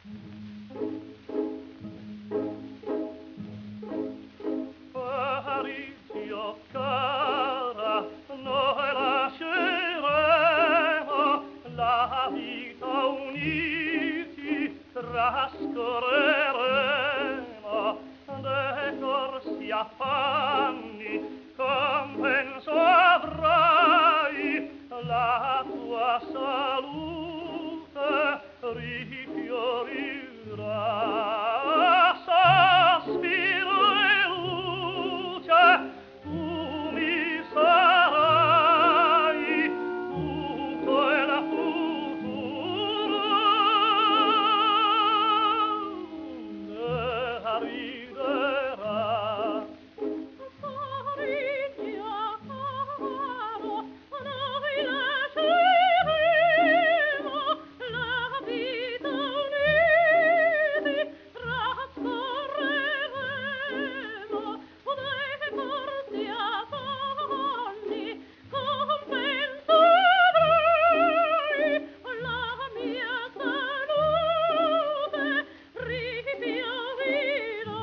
Parizio cara, noi lasceremo la vita uniti, trascorreremo dei corsi affanni, compenso avrai, la tua salute rifiorirà. Sospiro e luce, tu mi sarai, tutto è la futuro ne riderà. Parizio caro, noi lasceremo la vita uniti, trascorreremo dei corsi affanni, compenso avrai, la mia salute rifiorirà.